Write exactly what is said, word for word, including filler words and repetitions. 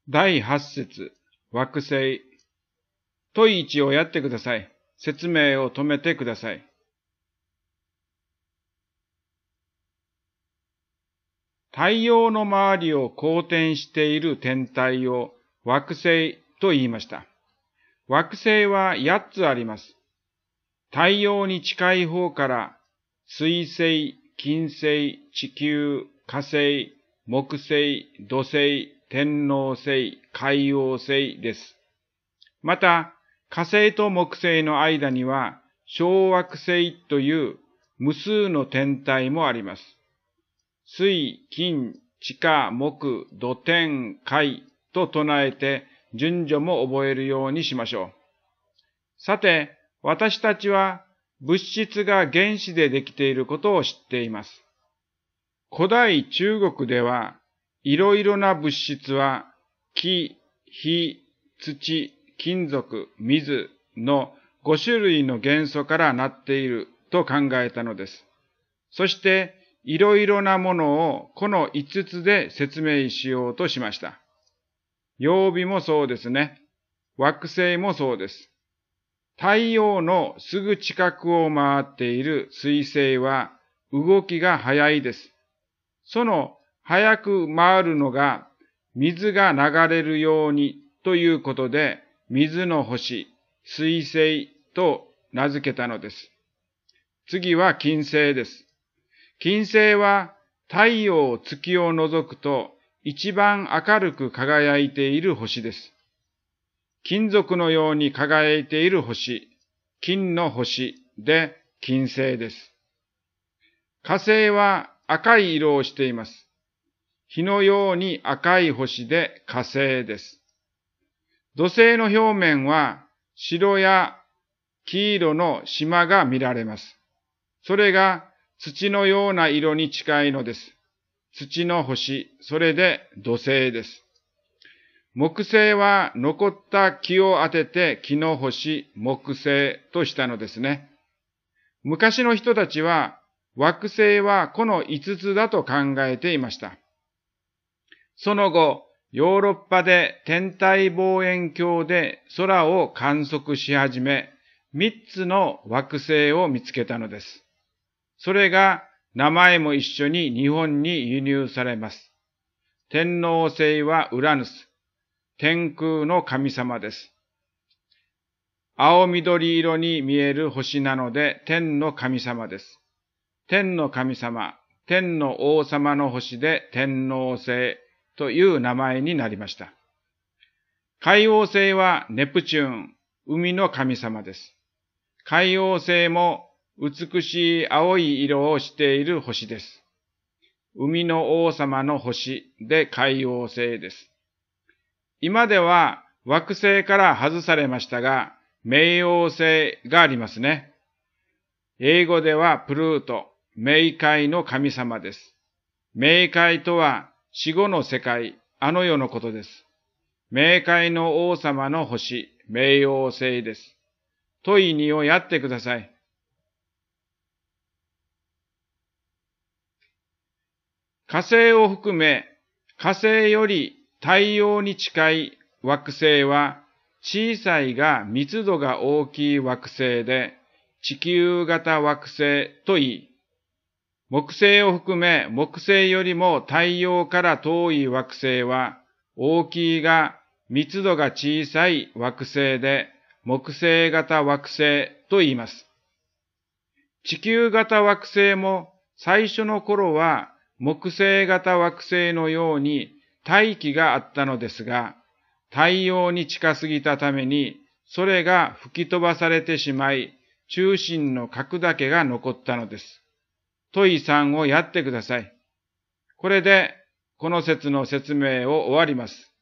だいはち節、惑星。問いいちをやってください。説明を止めてください。太陽の周りを公転している天体を惑星と言いました。惑星はやっつあります。太陽に近い方から水星、金星、地球、火星、木星、土星、天王星、海王星です。また、火星と木星の間には小惑星という無数の天体もあります。水、金、地下、木、土天、海と唱えて順序も覚えるようにしましょう。さて、私たちは物質が原子でできていることを知っています。古代中国ではいろいろな物質は木、火、土、金属、水のご種類の元素からなっていると考えたのです。そしていろいろなものをこのいつつで説明しようとしました。曜日もそうですね。惑星もそうです。太陽のすぐ近くを回っている水星は動きが速いです。その速く回るのが水が流れるようにということで、水の星、水星と名付けたのです。次は金星です。金星は太陽、月を除くと一番明るく輝いている星です。金属のように輝いている星、金の星で金星です。火星は赤い色をしています。火のように赤い星で火星です。土星の表面は白や黄色の縞が見られます。それが土のような色に近いのです。土の星、それで土星です。木星は残った木を当てて木の星、木星としたのですね。昔の人たちは惑星はこのいつつだと考えていました。その後、ヨーロッパで天体望遠鏡で空を観測し始め、みっつの惑星を見つけたのです。それが名前も一緒に日本に輸入されます。天王星はウラヌス、天空の神様です。青緑色に見える星なので天の神様です。天の神様、天の王様の星で天王星という名前になりました。海王星はネプチューン、海の神様です。海王星も美しい青い色をしている星です。海の王様の星で海王星です。今では惑星から外されましたが、冥王星がありますね。英語ではプルート、冥界の神様です。冥界とは死後の世界、あの世のことです。冥界の王様の星、冥王星です。問いにをやってください。火星を含め、火星より太陽に近い惑星は、小さいが密度が大きい惑星で、地球型惑星といい、木星を含め木星よりも太陽から遠い惑星は、大きいが密度が小さい惑星で、木星型惑星と言います。地球型惑星も最初の頃は木星型惑星のように大気があったのですが、太陽に近すぎたためにそれが吹き飛ばされてしまい、中心の核だけが残ったのです。問いさんをやってください。これでこの説の説明を終わります。